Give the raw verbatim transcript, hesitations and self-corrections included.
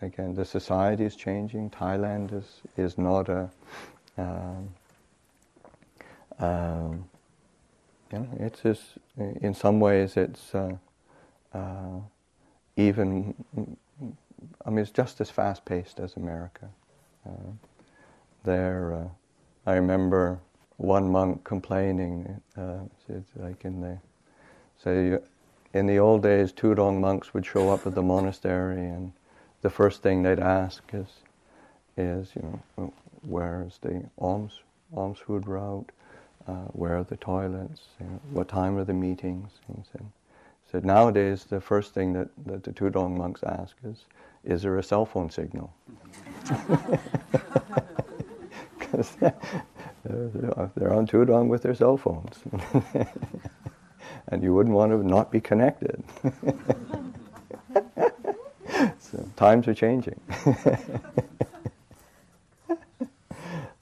again, the society is changing. Thailand is is not a, um, um, you know, it's just, in some ways it's uh, uh, even, I mean, it's just as fast-paced as America. Uh, there, uh, I remember one monk complaining, uh, it's like in the, say, in the old days, Tudong monks would show up at the monastery, and the first thing they'd ask is, is you know, where's the alms alms food route? Uh, where are the toilets? You know, what time are the meetings? He said, said nowadays the first thing that, that the Tudong monks ask is, is there a cell phone signal? Because they're on Tudong with their cell phones. And you wouldn't want to not be connected. So times are changing.